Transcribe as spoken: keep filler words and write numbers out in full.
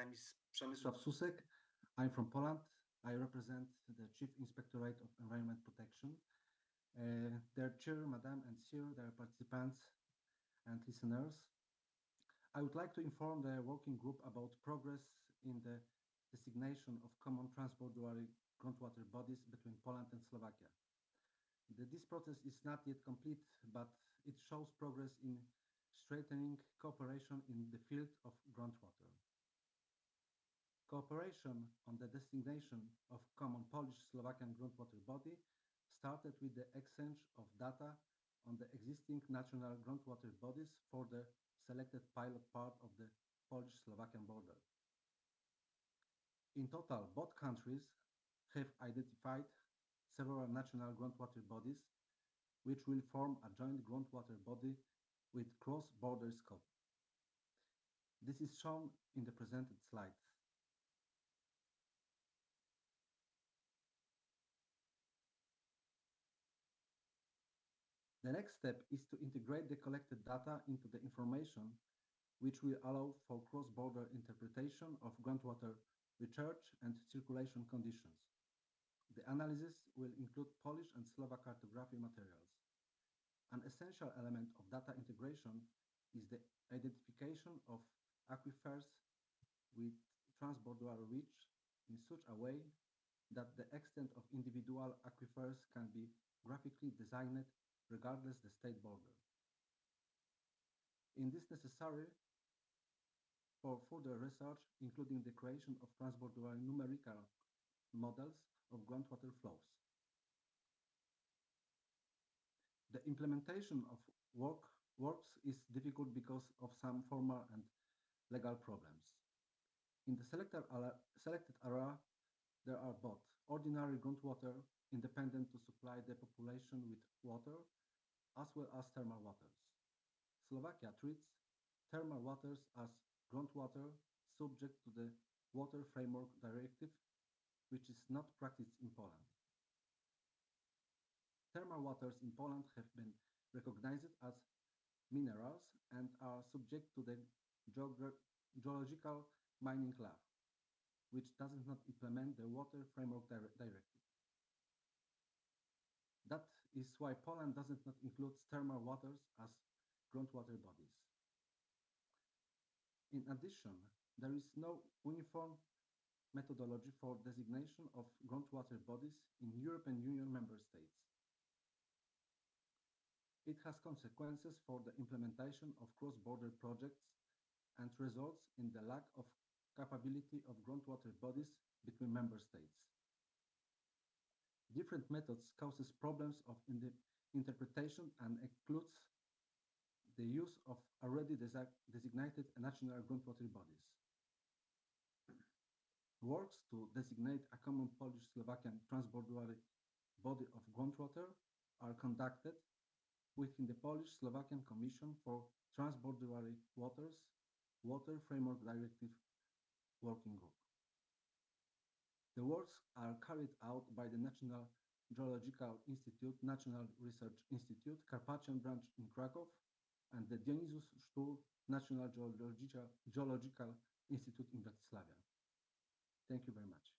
name is Przemysław Susek. I'm from Poland. I represent the Chief Inspectorate of Environment Protection. Uh, dear Chair, Madam and Sir, dear participants and listeners, I would like to inform the working group about progress in the designation of common transportuary groundwater bodies between Poland and Slovakia. The, this process is not yet complete, but it shows progress in strengthening cooperation in the field of groundwater. Cooperation on the designation of common Polish-Slovakian groundwater body started with the exchange of data on the existing national groundwater bodies for the selected pilot part of the Polish-Slovakian border. In total, both countries have identified several national groundwater bodies which will form a joint groundwater body with cross-border scope. This is shown in the presented slide. The next step is to integrate the collected data into the information which will allow for cross-border interpretation of groundwater recharge and circulation conditions. The analysis will include Polish and Slovak cartography materials. An essential element of data integration is the identification of aquifers with transborder reach in such a way that the extent of individual aquifers can be graphically designed regardless the state border. In this necessary for further research, including the creation of transborder numerical models of groundwater flows. The implementation of work works is difficult because of some formal and legal problems. In the selected area, selected area, there are both ordinary groundwater independent to supply the population with water, as well as thermal waters. Slovakia treats thermal waters as groundwater subject to the Water Framework Directive, which is not practiced in Poland. Thermal waters in Poland have been recognized as minerals and are subject to the Geological Mining Law, which does not implement the Water Framework Directive. That is why Poland does not include thermal waters as groundwater bodies. In addition, there is no uniform methodology for designation of groundwater bodies in European Union member states. It has consequences for the implementation of cross-border projects and results in the lack of capability of groundwater bodies between member states. Different methods causes problems of in the interpretation and includes the use of already designated national groundwater bodies. Works to designate a common Polish-Slovakian transborder body of groundwater are conducted within the Polish-Slovakian Commission for Transborder Waters Water Framework Directive Working Group. The works are carried out by the National Geological Institute, National Research Institute, Carpathian branch in Krakow, and the Dionysius Stuhl National Geological, Geological Institute in Bratislava. Thank you very much.